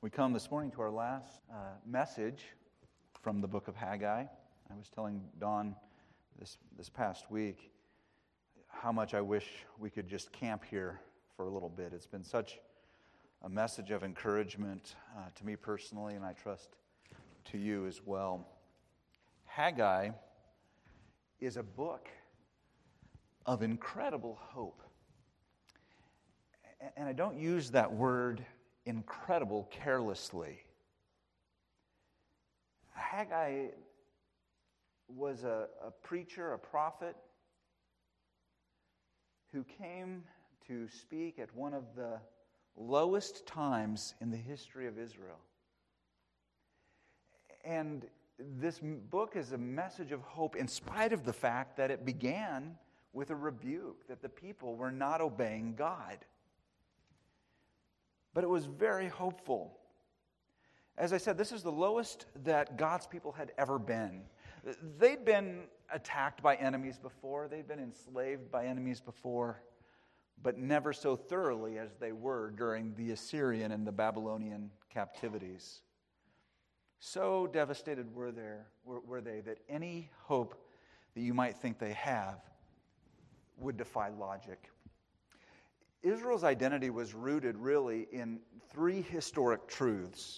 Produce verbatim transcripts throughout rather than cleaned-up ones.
We come this morning to our last uh, message from the book of Haggai. I was telling Dawn this this past week how much I wish we could just camp here for a little bit. It's been such a message of encouragement uh, to me personally, and I trust to you as well. Haggai is a book of incredible hope. And I don't use that word incredible carelessly. Haggai was a, a preacher, a prophet, who came to speak at one of the lowest times in the history of Israel. And this book is a message of hope in spite of the fact that it began with a rebuke, that the people were not obeying God. But it was very hopeful. As I said, this is the lowest that God's people had ever been. They'd been attacked by enemies before. They'd been enslaved by enemies before. But never so thoroughly as they were during the Assyrian and the Babylonian captivities. So devastated were, there, were, were they that any hope that you might think they have would defy logic. Israel's identity was rooted really in three historic truths.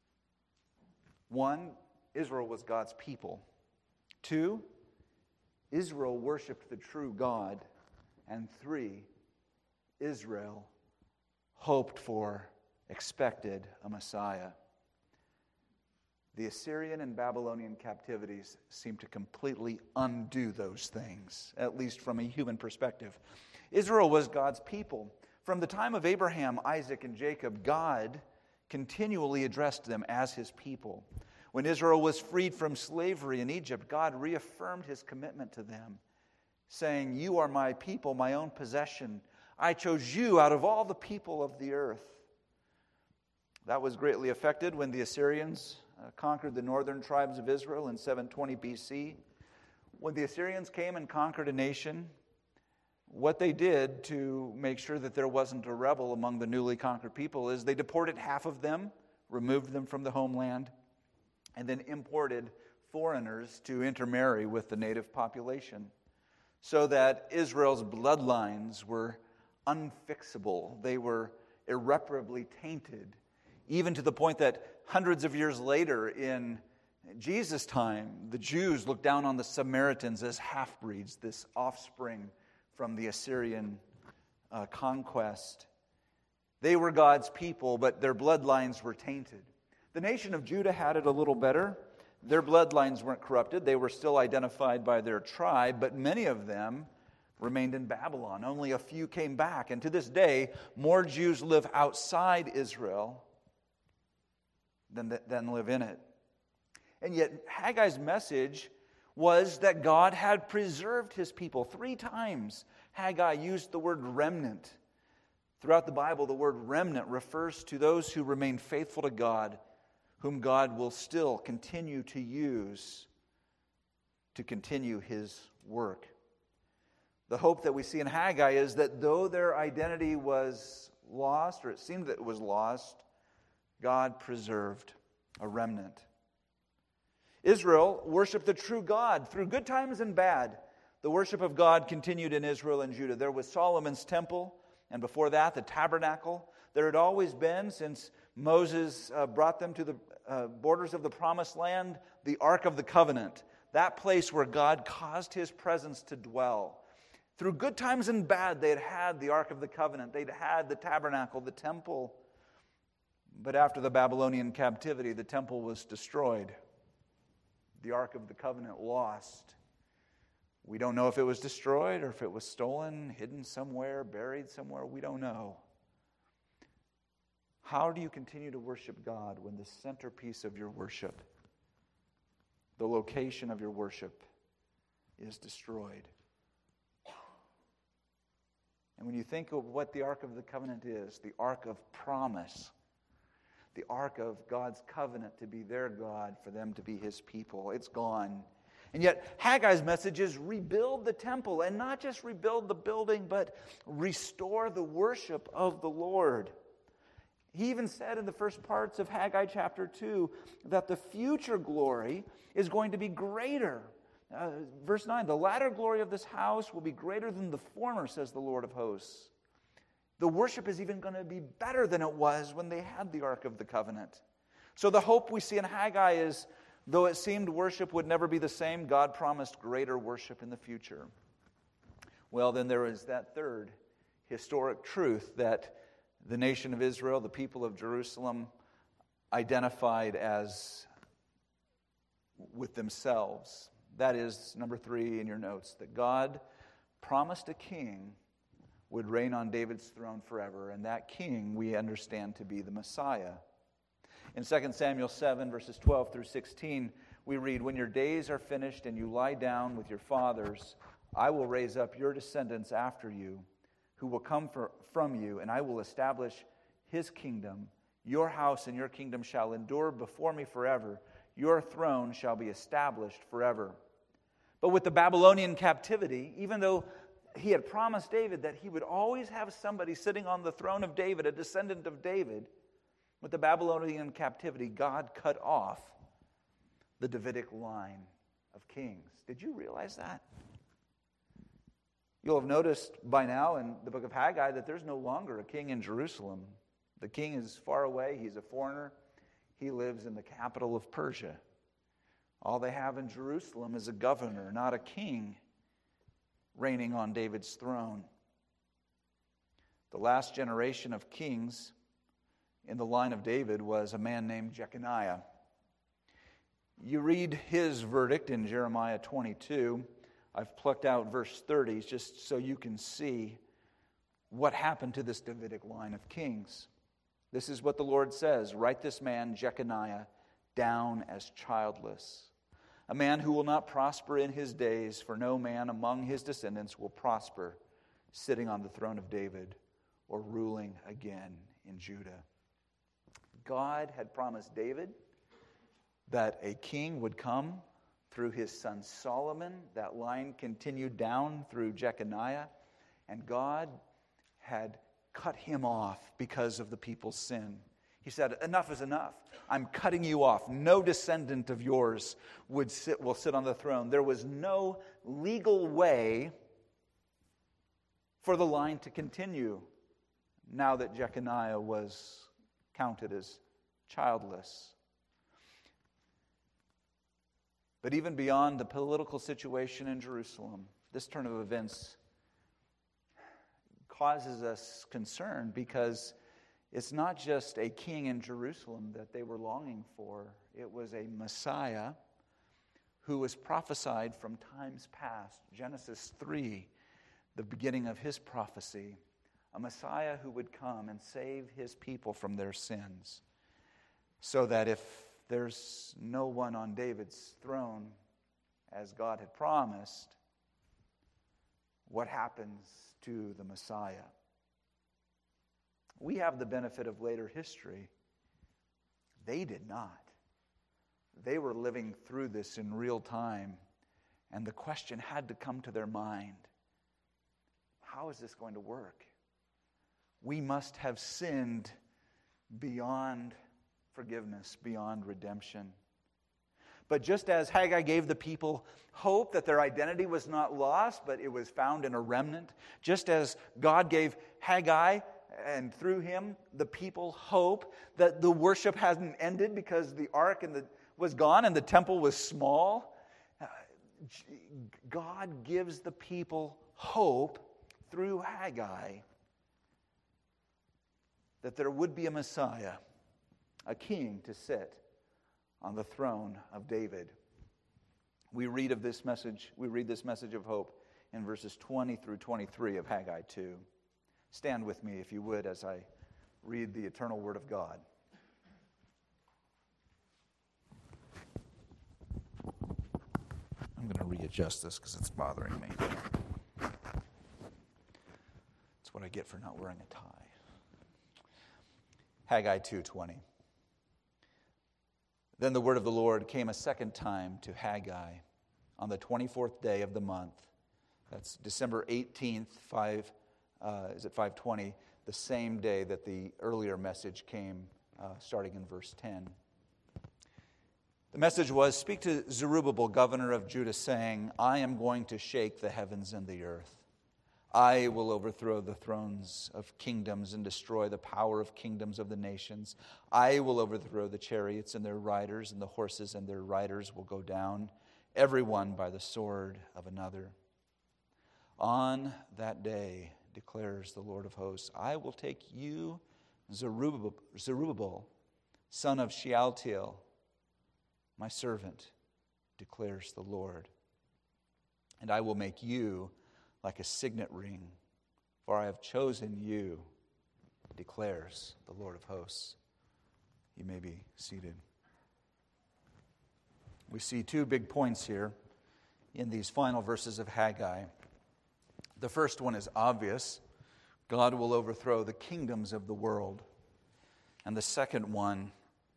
One, Israel was God's people. Two, Israel worshiped the true God. And three, Israel hoped for, expected a Messiah. The Assyrian and Babylonian captivities seemed to completely undo those things, at least from a human perspective. Israel was God's people. From the time of Abraham, Isaac, and Jacob, God continually addressed them as his people. When Israel was freed from slavery in Egypt, God reaffirmed his commitment to them, saying, "You are my people, my own possession. I chose you out of all the people of the earth." That was greatly affected when the Assyrians uh, conquered the northern tribes of Israel in seven twenty B C. When the Assyrians came and conquered a nation, what they did to make sure that there wasn't a rebel among the newly conquered people is they deported half of them, removed them from the homeland, and then imported foreigners to intermarry with the native population, so that Israel's bloodlines were unfixable. They were irreparably tainted, even to the point that hundreds of years later in Jesus' time, the Jews looked down on the Samaritans as half-breeds, this offspring from the Assyrian uh, conquest. They were God's people, but their bloodlines were tainted. The nation of Judah had it a little better. Their bloodlines weren't corrupted. They were still identified by their tribe, but many of them remained in Babylon. Only a few came back. And to this day, more Jews live outside Israel than, than live in it. And yet, Haggai's message was that God had preserved his people. Three times Haggai used the word remnant. Throughout the Bible, the word remnant refers to those who remain faithful to God, whom God will still continue to use to continue his work. The hope that we see in Haggai is that though their identity was lost, or it seemed that it was lost, God preserved a remnant. Israel worshiped the true God through good times and bad. The worship of God continued in Israel and Judah. There was Solomon's temple, and before that, the tabernacle. There had always been, since Moses uh, brought them to the uh, borders of the promised land, the Ark of the Covenant, that place where God caused his presence to dwell. Through good times and bad, they had had the Ark of the Covenant. They'd had the tabernacle, the temple. But after the Babylonian captivity, the temple was destroyed. The Ark of the Covenant lost. We don't know if it was destroyed or if it was stolen, hidden somewhere, buried somewhere. We don't know. How do you continue to worship God when the centerpiece of your worship, the location of your worship, is destroyed? And when you think of what the Ark of the Covenant is, the Ark of Promise, the Ark of God's covenant to be their God, for them to be his people, it's gone. And yet Haggai's message is rebuild the temple, and not just rebuild the building, but restore the worship of the Lord. He even said in the first parts of Haggai chapter two that the future glory is going to be greater. Uh, verse nine, the latter glory of this house will be greater than the former, says the Lord of hosts. The worship is even going to be better than it was when they had the Ark of the Covenant. So the hope we see in Haggai is, though it seemed worship would never be the same, God promised greater worship in the future. Well, then there is that third historic truth that the nation of Israel, the people of Jerusalem, identified as with themselves. That is, number three in your notes, that God promised a king would reign on David's throne forever, and that king we understand to be the Messiah. In Second Samuel seven, verses twelve through sixteen, we read, "When your days are finished and you lie down with your fathers, I will raise up your descendants after you, who will come for, from you, and I will establish his kingdom. Your house and your kingdom shall endure before me forever. Your throne shall be established forever." But with the Babylonian captivity, even though he had promised David that he would always have somebody sitting on the throne of David, a descendant of David, with the Babylonian captivity, God cut off the Davidic line of kings. Did you realize that? You'll have noticed by now in the book of Haggai that there's no longer a king in Jerusalem. The king is far away. He's a foreigner. He lives in the capital of Persia. All they have in Jerusalem is a governor, not a king, reigning on David's throne. The last generation of kings in the line of David was a man named Jeconiah. You read his verdict in Jeremiah twenty-two. I've plucked out verse thirty just so you can see what happened to this Davidic line of kings. This is what the Lord says: "Write this man, Jeconiah, down as childless, a man who will not prosper in his days, for no man among his descendants will prosper, sitting on the throne of David or ruling again in Judah." God had promised David that a king would come through his son Solomon. That line continued down through Jeconiah, and God had cut him off because of the people's sin. He said, "Enough is enough. I'm cutting you off. No descendant of yours would sit, will sit on the throne." There was no legal way for the line to continue now that Jeconiah was counted as childless. But even beyond the political situation in Jerusalem, this turn of events causes us concern, because it's not just a king in Jerusalem that they were longing for. It was a Messiah who was prophesied from times past. Genesis three, the beginning of his prophecy. A Messiah who would come and save his people from their sins. So that if there's no one on David's throne, as God had promised, what happens to the Messiah? We have the benefit of later history. They did not. They were living through this in real time, and the question had to come to their mind: how is this going to work? We must have sinned beyond forgiveness, beyond redemption. But just as Haggai gave the people hope that their identity was not lost, but it was found in a remnant, just as God gave Haggai, and through him, the people hope that the worship hasn't ended because the ark and the, was gone and the temple was small, God gives the people hope through Haggai that there would be a Messiah, a king to sit on the throne of David. We read of this message, we read this message of hope in verses twenty through twenty-three of Haggai two. Stand with me, if you would, as I read the eternal word of God. I'm going to readjust this because it's bothering me. That's what I get for not wearing a tie. Haggai two twenty. Then the word of the Lord came a second time to Haggai on the twenty-fourth day of the month. That's December eighteenth, five, uh, is it five twenty? the same day that the earlier message came, uh, starting in verse ten. The message was, "Speak to Zerubbabel, governor of Judah, saying, I am going to shake the heavens and the earth. I will overthrow the thrones of kingdoms and destroy the power of kingdoms of the nations. I will overthrow the chariots and their riders, and the horses and their riders will go down, every one by the sword of another. On that day, declares the Lord of hosts, I will take you, Zerubbabel, Zerubbabel son of Shealtiel, my servant, declares the Lord, and I will make you like a signet ring, for I have chosen you, declares the Lord of hosts." You may be seated. We see two big points here in these final verses of Haggai. The first one is obvious. God will overthrow the kingdoms of the world. And the second one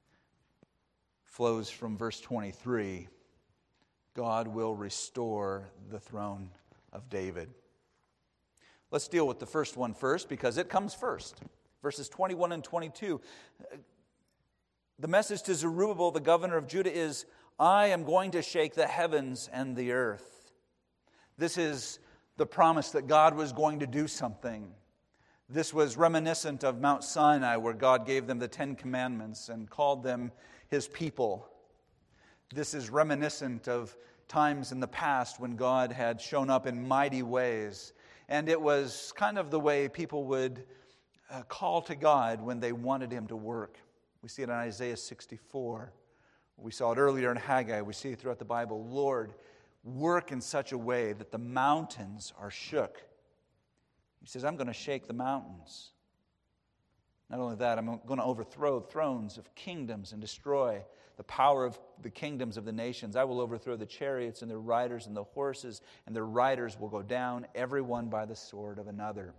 flows from verse twenty-three. God will restore the throne of David. Let's deal with the first one first, because it comes first. Verses twenty-one and twenty-two. The message to Zerubbabel, the governor of Judah, is, I am going to shake the heavens and the earth. This is the promise that God was going to do something. This was reminiscent of Mount Sinai, where God gave them the Ten Commandments and called them His people. This is reminiscent of times in the past when God had shown up in mighty ways. And it was kind of the way people would uh, call to God when they wanted Him to work. We see it in Isaiah sixty-four. We saw it earlier in Haggai. We see it throughout the Bible. Lord, work in such a way that the mountains are shook. He says, I'm going to shake the mountains. Not only that, I'm going to overthrow thrones of kingdoms and destroy the power of the kingdoms of the nations. I will overthrow the chariots and their riders and the horses, and their riders will go down, every one by the sword of another.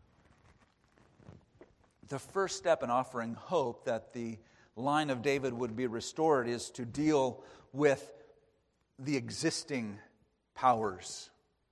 The first step in offering hope that the line of David would be restored is to deal with the existing powers.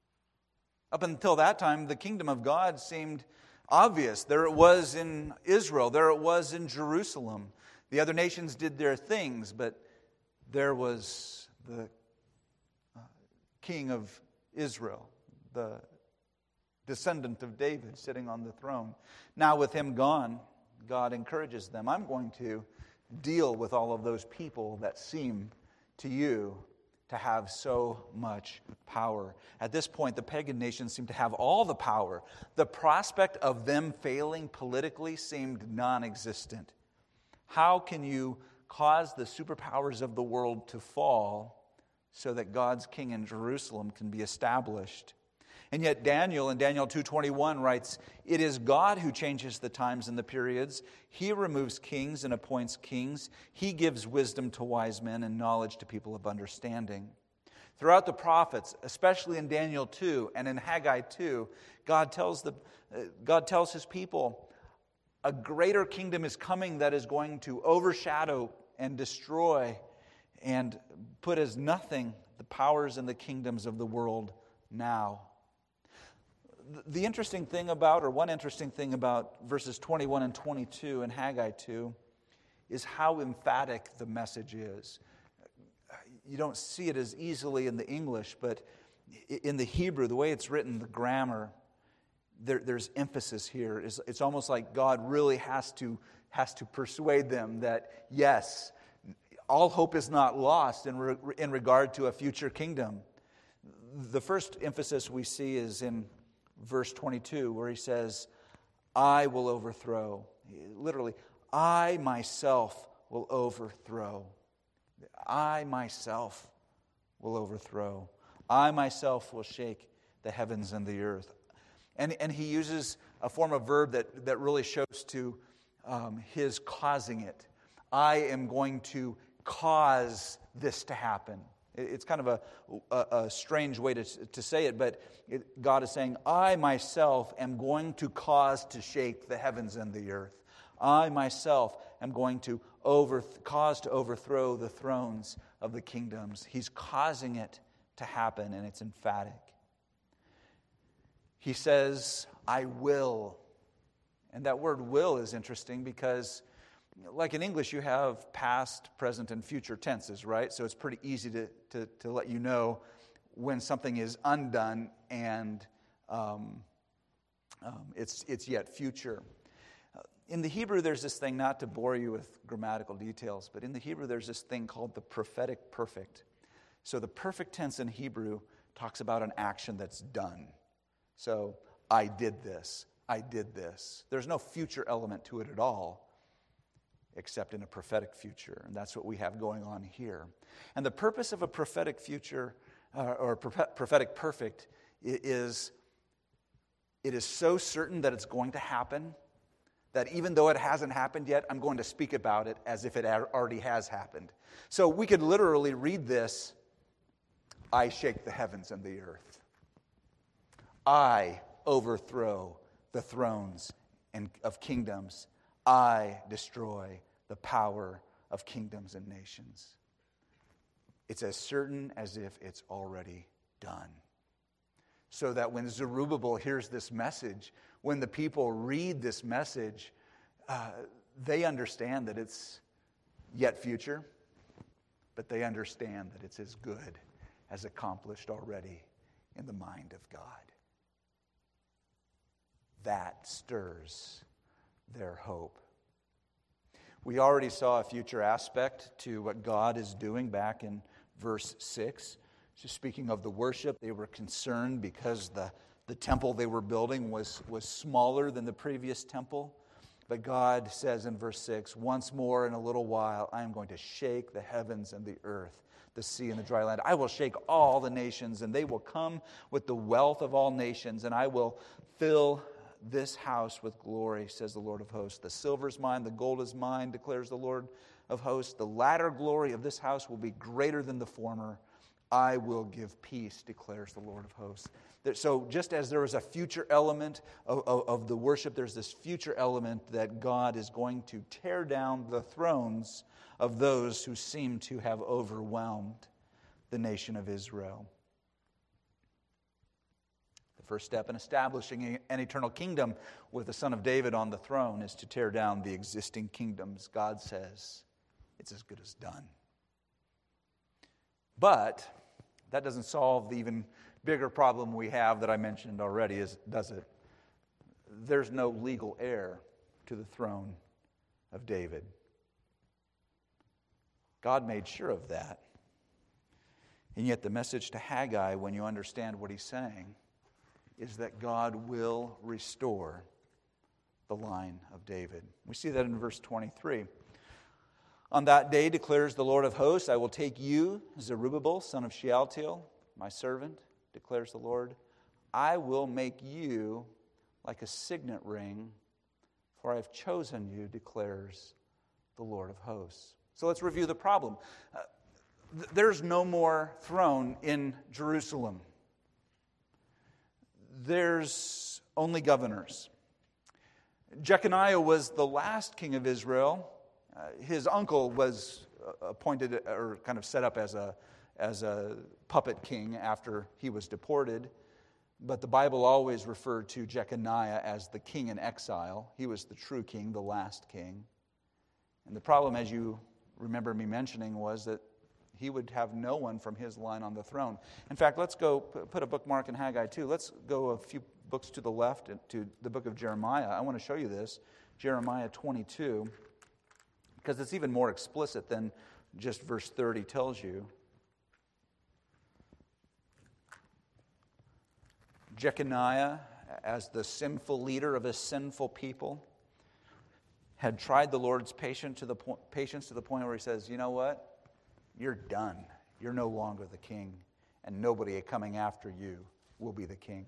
Up until that time, the kingdom of God seemed obvious. There it was in Israel. There it was in Jerusalem. The other nations did their things, but there was the uh, king of Israel, the descendant of David, sitting on the throne. Now with him gone, God encourages them. I'm going to deal with all of those people that seem to you to have so much power. At this point, the pagan nations seemed to have all the power. The prospect of them failing politically seemed non-existent. How can you cause the superpowers of the world to fall so that God's king in Jerusalem can be established? And yet Daniel in Daniel two twenty-one writes, it is God who changes the times and the periods. He removes kings and appoints kings. He gives wisdom to wise men and knowledge to people of understanding. Throughout the prophets, especially in Daniel two and in Haggai two, God tells the uh, God tells His people, a greater kingdom is coming that is going to overshadow and destroy and put as nothing the powers and the kingdoms of the world now. The interesting thing about, or one interesting thing about verses twenty-one and twenty-two in Haggai two is how emphatic the message is. You don't see it as easily in the English, but in the Hebrew, the way it's written, the grammar, there, there's emphasis here. It's, it's almost like God really has to, has to persuade them that, yes, all hope is not lost in, re, in regard to a future kingdom. The first emphasis we see is in verse twenty-two, where he says, I will overthrow. Literally, I myself will overthrow. I myself will overthrow. I myself will shake the heavens and the earth. And, and he uses a form of verb that, that really shows to um, his causing it. I am going to cause this to happen. It's kind of a, a, a strange way to, to say it, but it, God is saying, I myself am going to cause to shake the heavens and the earth. I myself am going to over, cause to overthrow the thrones of the kingdoms. He's causing it to happen, and it's emphatic. He says, I will. And that word will is interesting because, like in English, you have past, present, and future tenses, right? So it's pretty easy to, to, to let you know when something is undone and um, um, it's, it's yet future. In the Hebrew, there's this thing, not to bore you with grammatical details, but in the Hebrew, there's this thing called the prophetic perfect. So the perfect tense in Hebrew talks about an action that's done. So, I did this, I did this. There's no future element to it at all, except in a prophetic future, and that's what we have going on here. And the purpose of a prophetic future, uh, or prophetic perfect, is it is so certain that it's going to happen, that even though it hasn't happened yet, I'm going to speak about it as if it already has happened. So we could literally read this, I shake the heavens and the earth. I overthrow the thrones and of kingdoms. I destroy the power of kingdoms and nations. It's as certain as if it's already done. So that when Zerubbabel hears this message, when the people read this message, uh, they understand that it's yet future, but they understand that it's as good as accomplished already in the mind of God. That stirs their hope. We already saw a future aspect to what God is doing back in verse six. So speaking of the worship, they were concerned because the, the temple they were building was, was smaller than the previous temple. But God says in verse six, once more in a little while, I am going to shake the heavens and the earth, the sea and the dry land. I will shake all the nations, and they will come with the wealth of all nations, and I will fill this house with glory, says the Lord of hosts. The silver is mine, the gold is mine, declares the Lord of hosts. The latter glory of this house will be greater than the former. I will give peace, declares the Lord of hosts. So just as there is a future element of, of, of the worship, there's this future element that God is going to tear down the thrones of those who seem to have overwhelmed the nation of Israel. The first step in establishing an eternal kingdom with the Son of David on the throne is to tear down the existing kingdoms. God says it's as good as done. But that doesn't solve the even bigger problem we have that I mentioned already, is, does it? There's no legal heir to the throne of David. God made sure of that. And yet the message to Haggai, when you understand what he's saying, is that God will restore the line of David. We see that in verse twenty-three. On that day, declares the Lord of hosts, I will take you, Zerubbabel, son of Shealtiel, my servant, declares the Lord. I will make you like a signet ring, for I have chosen you, declares the Lord of hosts. So let's review the problem. Uh, th- there's no more throne in Jerusalem. There's only governors. Jeconiah was the last king of Israel. Uh, his uncle was appointed or kind of set up as a as a puppet king after he was deported. But the Bible always referred to Jeconiah as the king in exile. He was the true king, the last king. And the problem, as you remember me mentioning, was that he would have no one from his line on the throne. In fact, let's go put a bookmark in Haggai two. Let's go a few books to the left to the book of Jeremiah. I want to show you this, Jeremiah twenty-two, because it's even more explicit than just verse thirty tells you. Jeconiah, as the sinful leader of a sinful people, had tried the Lord's patience to the point, patience to the point where he says, you know what? You're done. You're no longer the king, and nobody coming after you will be the king.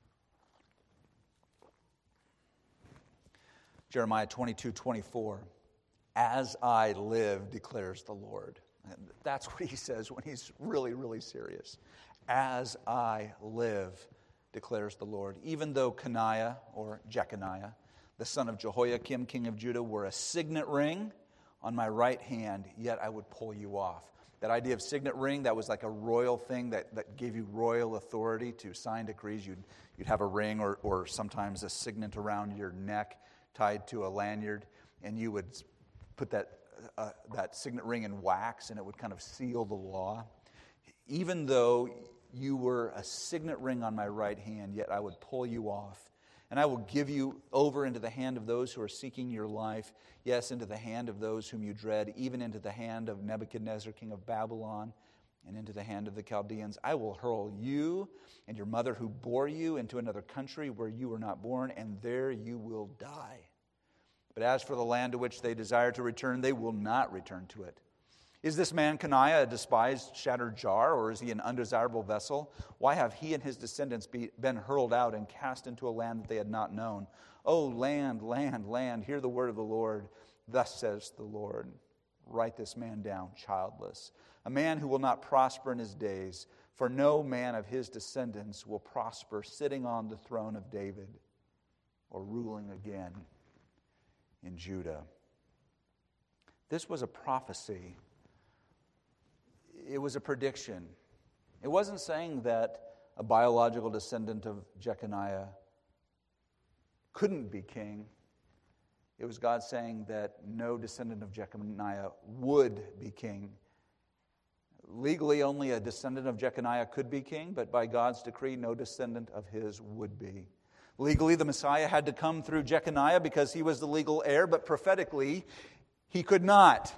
Jeremiah twenty-two twenty-four. As I live, declares the Lord. And that's what he says when he's really, really serious. As I live, declares the Lord. Even though Coniah, or Jeconiah, the son of Jehoiakim, king of Judah, were a signet ring on my right hand, yet I would pull you off. That idea of signet ring, that was like a royal thing that, that gave you royal authority to sign decrees. You'd, you'd have a ring or, or sometimes a signet around your neck tied to a lanyard, and you would put that uh, that signet ring in wax, and it would kind of seal the law. Even though you were a signet ring on my right hand, yet I would pull you off, and I will give you over into the hand of those who are seeking your life, yes, into the hand of those whom you dread, even into the hand of Nebuchadnezzar, king of Babylon, and into the hand of the Chaldeans. I will hurl you and your mother who bore you into another country where you were not born, and there you will die. But as for the land to which they desire to return, they will not return to it. Is this man Coniah a despised shattered jar, or is he an undesirable vessel? Why have he and his descendants be, been hurled out and cast into a land that they had not known? O land, land, land, hear the word of the Lord. Thus says the Lord, write this man down, childless, a man who will not prosper in his days, for no man of his descendants will prosper sitting on the throne of David or ruling again in Judah. This was a prophecy. It was a prediction. It wasn't saying that a biological descendant of Jeconiah couldn't be king. It was God saying that no descendant of Jeconiah would be king. Legally, only a descendant of Jeconiah could be king, but by God's decree, no descendant of his would be. Legally, the Messiah had to come through Jeconiah because he was the legal heir, but prophetically, he could not.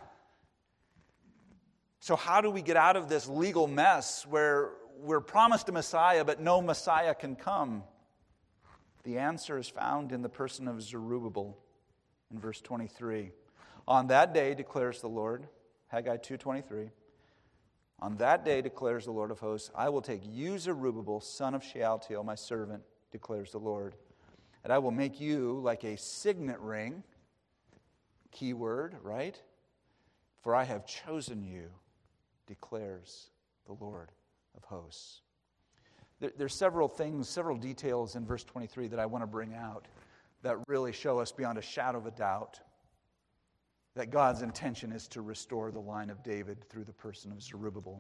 So how do we get out of this legal mess where we're promised a Messiah, but no Messiah can come? The answer is found in the person of Zerubbabel in verse twenty-three. On that day, declares the Lord, Haggai two twenty-three, on that day, declares the Lord of hosts, I will take you, Zerubbabel, son of Shealtiel, my servant, declares the Lord, and I will make you like a signet ring, keyword, right? For I have chosen you, declares the Lord of hosts. There, there's several things, several details in verse twenty-three that I want to bring out that really show us beyond a shadow of a doubt that God's intention is to restore the line of David through the person of Zerubbabel.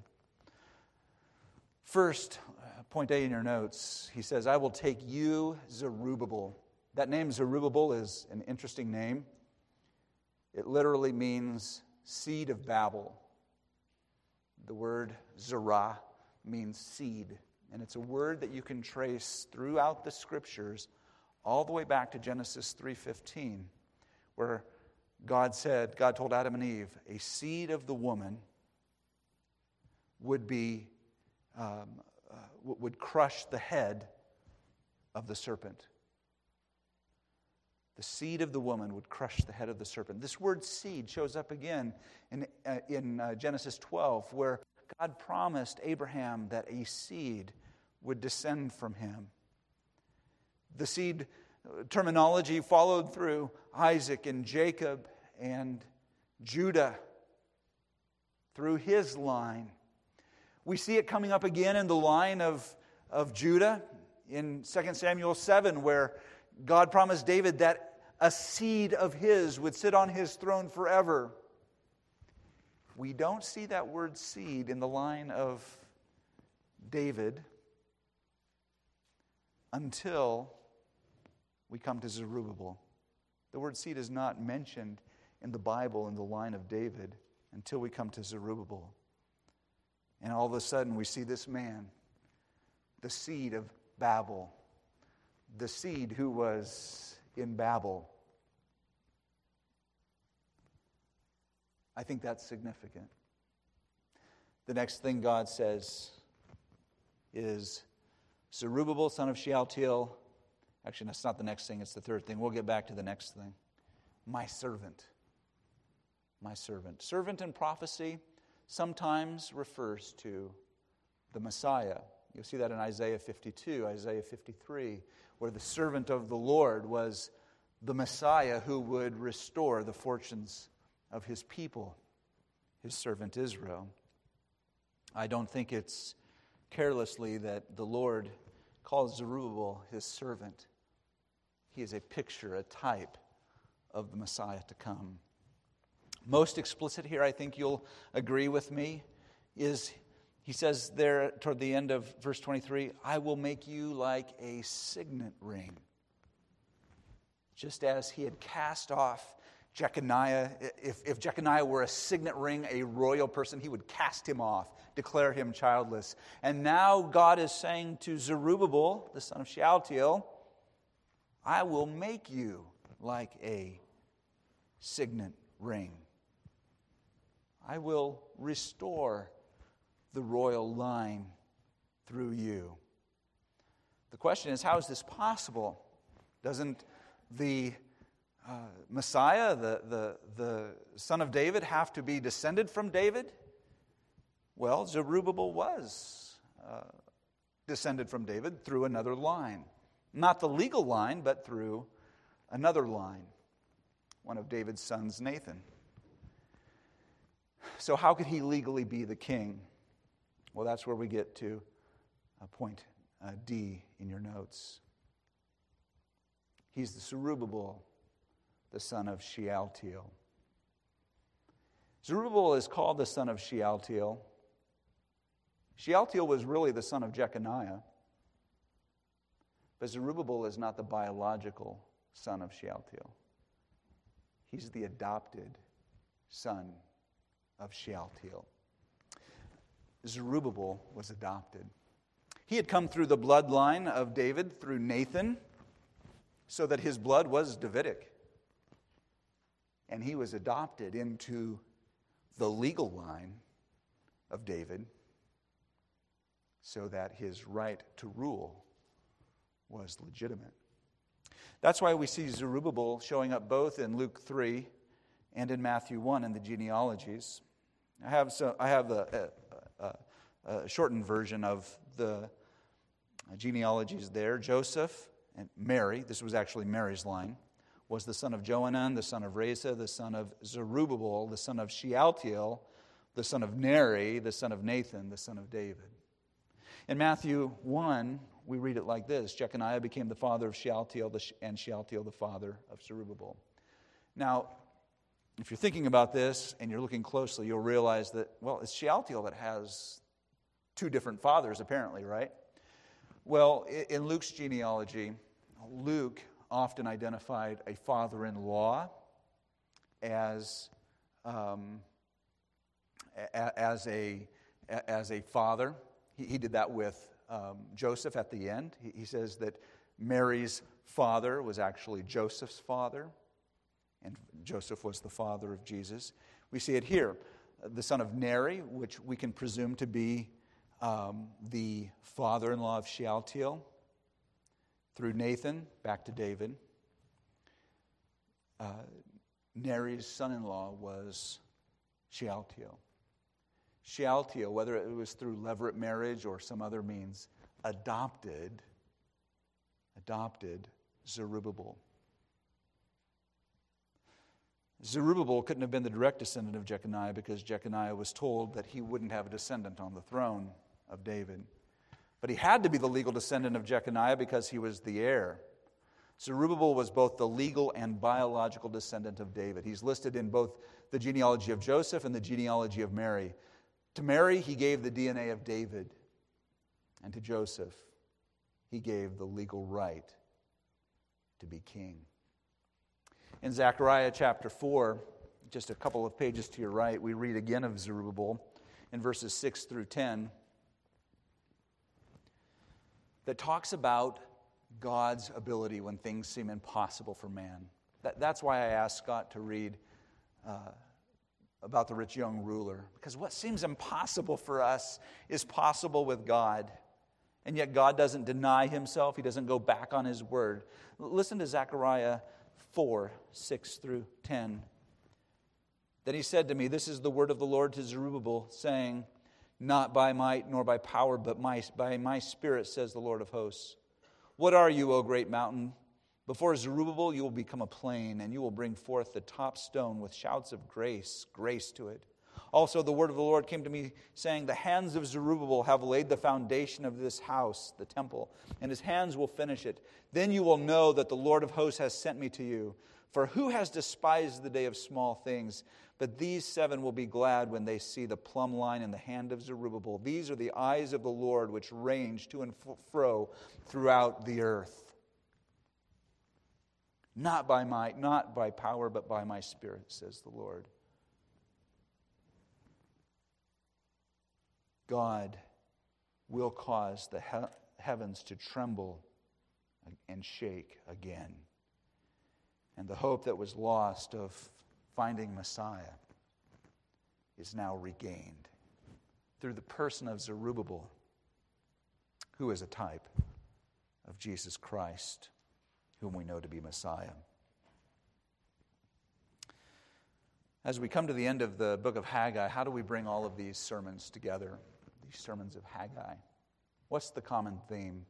First, point A in your notes, he says, I will take you, Zerubbabel. That name Zerubbabel is an interesting name. It literally means seed of Babel. The word Zerah means seed, and it's a word that you can trace throughout the Scriptures all the way back to Genesis three fifteen, where God said, God told Adam and Eve, a seed of the woman would be um, uh, would crush the head of the serpent. The seed of the woman would crush the head of the serpent. This word seed shows up again in, uh, in uh, Genesis twelve, where God promised Abraham that a seed would descend from him. The seed terminology followed through Isaac and Jacob and Judah through his line. We see it coming up again in the line of, of Judah in Second Samuel seven, where God promised David that a seed of his would sit on his throne forever. We don't see that word seed in the line of David until we come to Zerubbabel. The word seed is not mentioned in the Bible in the line of David until we come to Zerubbabel. And all of a sudden we see this man, the seed of Babel, the seed who was in Babel. I think that's significant. The next thing God says is, Zerubbabel, son of Shealtiel. Actually, that's not the next thing, it's the third thing. We'll get back to the next thing. My servant. My servant. Servant in prophecy sometimes refers to the Messiah. You'll see that in Isaiah fifty-two, Isaiah fifty-three, where the servant of the Lord was the Messiah who would restore the fortunes of his people, his servant Israel. I don't think it's carelessly that the Lord calls Zerubbabel his servant. He is a picture, a type of the Messiah to come. Most explicit here, I think you'll agree with me, is he says there toward the end of verse twenty-three, I will make you like a signet ring. Just as he had cast off Jeconiah, if, if Jeconiah were a signet ring, a royal person, he would cast him off, declare him childless. And now God is saying to Zerubbabel, the son of Shealtiel, I will make you like a signet ring. I will restore the royal line through you. The question is, how is this possible? Doesn't the uh, Messiah, the, the, the son of David, have to be descended from David? Well, Zerubbabel was uh, descended from David through another line. Not the legal line, but through another line. One of David's sons, Nathan. So how could he legally be the king? Well, that's where we get to uh, point uh, D in your notes. He's the Zerubbabel, the son of Shealtiel. Zerubbabel is called the son of Shealtiel. Shealtiel was really the son of Jeconiah. But Zerubbabel is not the biological son of Shealtiel. He's the adopted son of Shealtiel. Zerubbabel was adopted. He had come through the bloodline of David through Nathan, so that his blood was Davidic. And he was adopted into the legal line of David, so that his right to rule was legitimate. That's why we see Zerubbabel showing up both in Luke three and in Matthew one in the genealogies. I have so I have a, a, a, a shortened version of the genealogies there. Joseph and Mary, this was actually Mary's line, was the son of Johanan, the son of Rhesa, the son of Zerubbabel, the son of Shealtiel, the son of Neri, the son of Nathan, the son of David. In Matthew one, we read it like this: Jeconiah became the father of Shealtiel, and Shealtiel the father of Zerubbabel. Now, if you're thinking about this and you're looking closely, you'll realize that, well, it's Shealtiel that has two different fathers, apparently, right? Well, in Luke's genealogy, Luke often identified a father-in-law as um, as a as a father. He, he did that with um, Joseph at the end. He, he says that Mary's father was actually Joseph's father, and Joseph was the father of Jesus. We see it here, the son of Neri, which we can presume to be um, the father-in-law of Shealtiel, through Nathan, back to David. Uh, Neri's son-in-law was Shealtiel. Shealtiel, whether it was through levirate marriage or some other means, adopted, adopted Zerubbabel. Zerubbabel couldn't have been the direct descendant of Jeconiah because Jeconiah was told that he wouldn't have a descendant on the throne of David. But he had to be the legal descendant of Jeconiah because he was the heir. Zerubbabel was both the legal and biological descendant of David. He's listed in both the genealogy of Joseph and the genealogy of Mary. To Mary, he gave the D N A of David. And to Joseph, he gave the legal right to be king. In Zechariah chapter four, just a couple of pages to your right, we read again of Zerubbabel in verses six through ten that talks about God's ability when things seem impossible for man. That, that's why I asked Scott to read uh, about the rich young ruler, because what seems impossible for us is possible with God. And yet God doesn't deny himself. He doesn't go back on his word. Listen to Zechariah four, six through ten. Then he said to me, "This is the word of the Lord to Zerubbabel, saying, not by might nor by power, but my, by my spirit, says the Lord of hosts. What are you, O great mountain? Before Zerubbabel you will become a plain, and you will bring forth the top stone with shouts of grace, grace to it. Also the word of the Lord came to me, saying, the hands of Zerubbabel have laid the foundation of this house, the temple, and his hands will finish it. Then you will know that the Lord of hosts has sent me to you. For who has despised the day of small things? But these seven will be glad when they see the plumb line in the hand of Zerubbabel. These are the eyes of the Lord which range to and fro throughout the earth." Not by might, not by power, but by my Spirit, says the Lord. God will cause the he- heavens to tremble and shake again. And the hope that was lost of finding Messiah is now regained through the person of Zerubbabel, who is a type of Jesus Christ, whom we know to be Messiah. As we come to the end of the book of Haggai, how do we bring all of these sermons together? These sermons of Haggai. What's the common theme?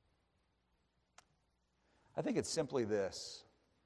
I think it's simply this.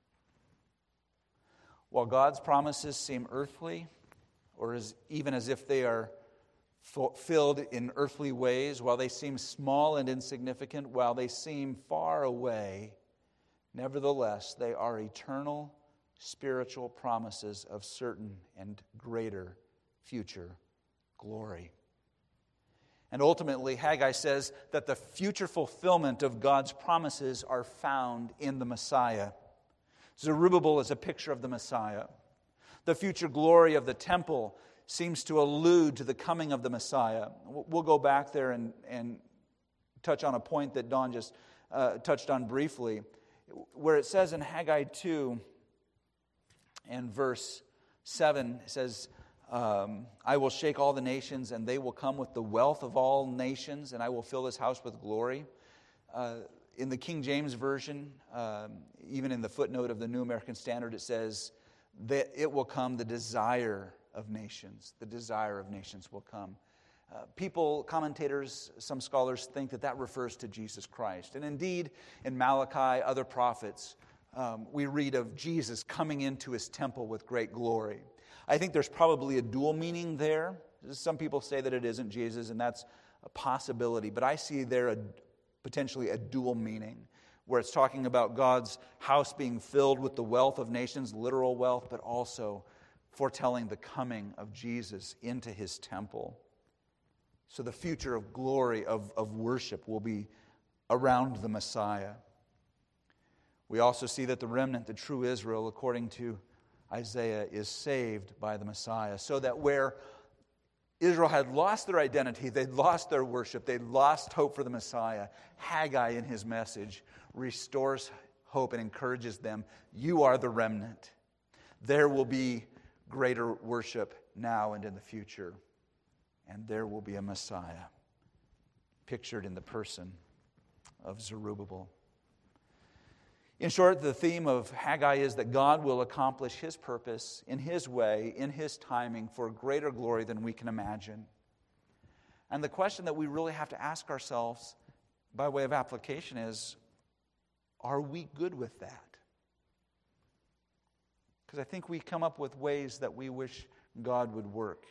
While God's promises seem earthly, or as, even as if they are fulfilled in earthly ways, while they seem small and insignificant, while they seem far away, nevertheless, they are eternal, spiritual promises of certain and greater future glory. And ultimately, Haggai says that the future fulfillment of God's promises are found in the Messiah. Zerubbabel is a picture of the Messiah. The future glory of the temple seems to allude to the coming of the Messiah. We'll go back there and, and touch on a point that Don just uh, touched on briefly, where it says in Haggai two and verse seven, it says, Um, I will shake all the nations, and they will come with the wealth of all nations, and I will fill this house with glory. Uh, in the King James Version, um, even in the footnote of the New American Standard, it says that it will come the desire of nations. The desire of nations will come. Uh, people, commentators, some scholars think that that refers to Jesus Christ. And indeed, in Malachi, other prophets, um, we read of Jesus coming into his temple with great glory. I think there's probably a dual meaning there. Some people say that it isn't Jesus, and that's a possibility. But I see there a, potentially a dual meaning, where it's talking about God's house being filled with the wealth of nations, literal wealth, but also foretelling the coming of Jesus into his temple. So the future of glory, of, of worship, will be around the Messiah. We also see that the remnant, the true Israel, according to Isaiah, is saved by the Messiah, so that where Israel had lost their identity, they'd lost their worship, they'd lost hope for the Messiah, Haggai in his message restores hope and encourages them. You are the remnant. There will be greater worship now and in the future, and there will be a Messiah pictured in the person of Zerubbabel. In short, the theme of Haggai is that God will accomplish his purpose in his way, in his timing, for greater glory than we can imagine. And the question that we really have to ask ourselves by way of application is, are we good with that? Because I think we come up with ways that we wish God would work.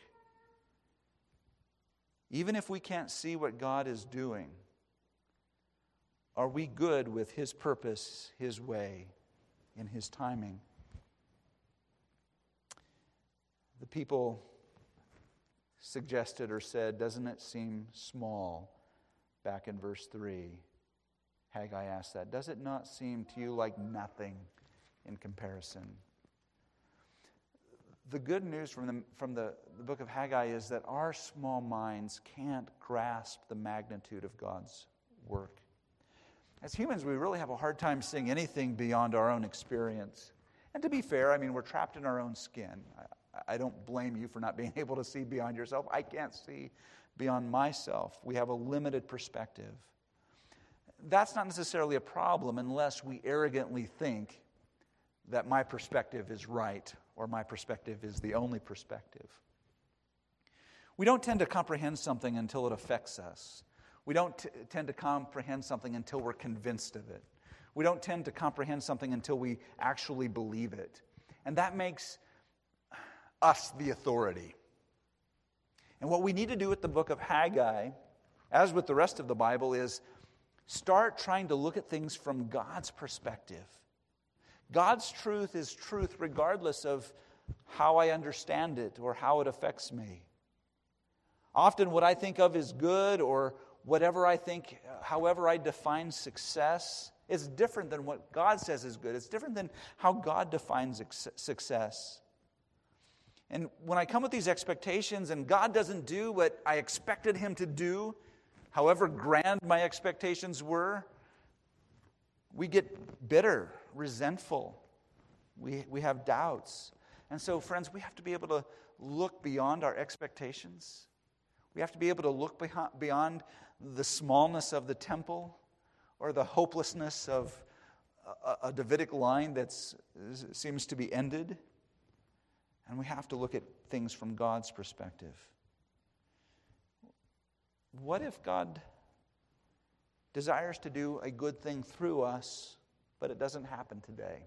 Even if we can't see what God is doing, are we good with his purpose, his way, in his timing? The people suggested or said, doesn't it seem small? Back in verse three, Haggai asked that. Does it not seem to you like nothing in comparison? The good news from the, from the, the book of Haggai is that our small minds can't grasp the magnitude of God's work. As humans, we really have a hard time seeing anything beyond our own experience. And to be fair, I mean, we're trapped in our own skin. I, I don't blame you for not being able to see beyond yourself. I can't see beyond myself. We have a limited perspective. That's not necessarily a problem unless we arrogantly think that my perspective is right or my perspective is the only perspective. We don't tend to comprehend something until it affects us. We don't t- tend to comprehend something until we're convinced of it. We don't tend to comprehend something until we actually believe it. And that makes us the authority. And what we need to do with the book of Haggai, as with the rest of the Bible, is start trying to look at things from God's perspective. God's truth is truth regardless of how I understand it or how it affects me. Often what I think of as good or whatever I think, however I define success, It's different than what God says is good. It's different than how God defines success. And when I come with these expectations and God doesn't do what I expected him to do, however grand my expectations were, we get bitter, resentful. We, we have doubts. And so, friends, we have to be able to look beyond our expectations. We have to be able to look beyond the smallness of the temple or the hopelessness of a, a Davidic line that seems to be ended. And we have to look at things from God's perspective. What if God desires to do a good thing through us, but it doesn't happen today?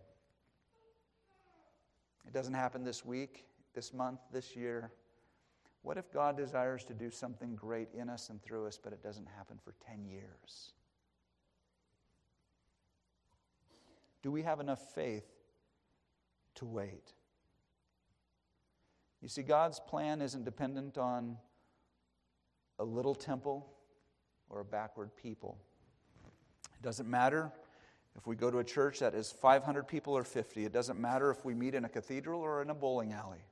It doesn't happen this week, this month, this year. What if God desires to do something great in us and through us, but it doesn't happen for ten years? Do we have enough faith to wait? You see, God's plan isn't dependent on a little temple or a backward people. It doesn't matter if we go to a church that is five hundred people or fifty. It doesn't matter if we meet in a cathedral or in a bowling alley.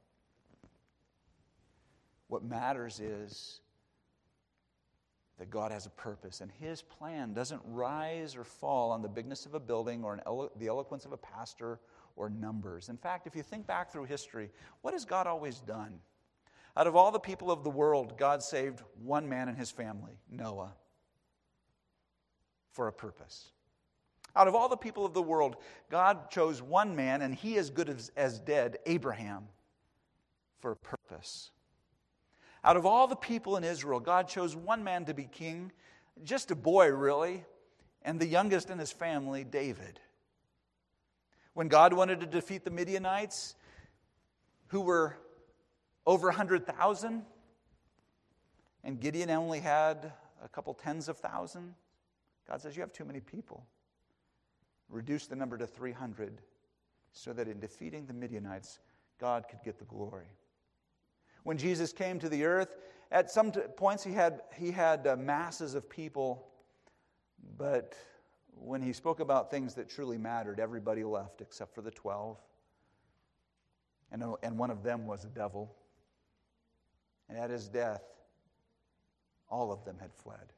What matters is that God has a purpose, and his plan doesn't rise or fall on the bigness of a building or an elo- the eloquence of a pastor or numbers. In fact, if you think back through history, what has God always done? Out of all the people of the world, God saved one man and his family, Noah, for a purpose. Out of all the people of the world, God chose one man, and he as good as, as dead, Abraham, for a purpose. Out of all the people in Israel, God chose one man to be king, just a boy really, and the youngest in his family, David. When God wanted to defeat the Midianites, who were over one hundred thousand, and Gideon only had a couple tens of thousands, God says, you have too many people. Reduce the number to three hundred so that in defeating the Midianites, God could get the glory. When Jesus came to the earth, at some t- points he had, he had uh, masses of people, but when he spoke about things that truly mattered, everybody left except for the twelve. And, and one of them was a devil. And at his death, all of them had fled.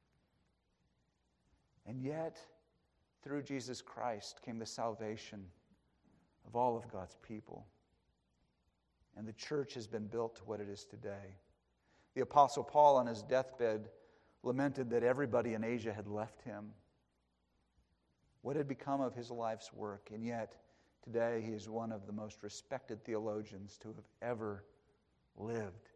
And yet, through Jesus Christ came the salvation of all of God's people. And the church has been built to what it is today. The Apostle Paul on his deathbed lamented that everybody in Asia had left him. What had become of his life's work? And yet, today he is one of the most respected theologians to have ever lived.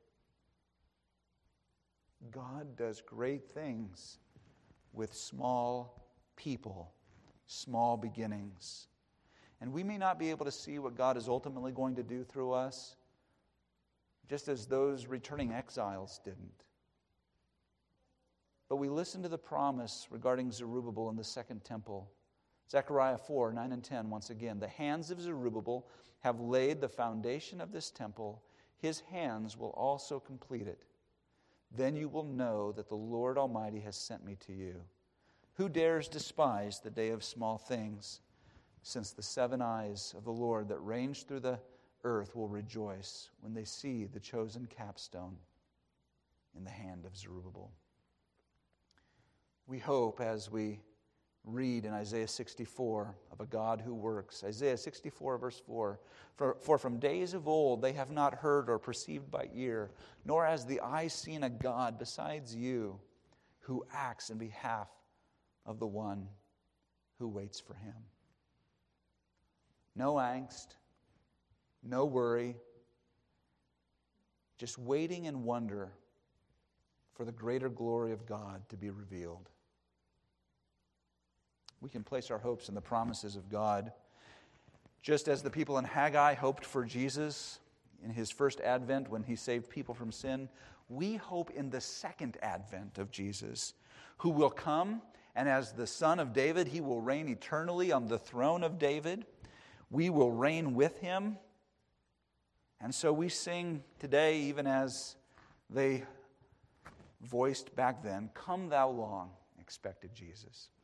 God does great things with small people, small beginnings. And we may not be able to see what God is ultimately going to do through us, just as those returning exiles didn't. But we listen to the promise regarding Zerubbabel in the second temple. Zechariah four, nine and ten, once again. The hands of Zerubbabel have laid the foundation of this temple. His hands will also complete it. Then you will know that the Lord Almighty has sent me to you. Who dares despise the day of small things, since the seven eyes of the Lord that range through the earth will rejoice when they see the chosen capstone in the hand of Zerubbabel. We hope as we read in Isaiah sixty-four of a God who works. Isaiah sixty-four verse four, for, for from days of old they have not heard or perceived by ear, nor has the eye seen a God besides you who acts in behalf of the one who waits for him. No angst, no worry, just waiting in wonder for the greater glory of God to be revealed. We can place our hopes in the promises of God. Just as the people in Haggai hoped for Jesus in his first advent when he saved people from sin, we hope in the second advent of Jesus, who will come, and as the Son of David, he will reign eternally on the throne of David. We will reign with him. And so we sing today, even as they voiced back then, "Come thou long expected Jesus."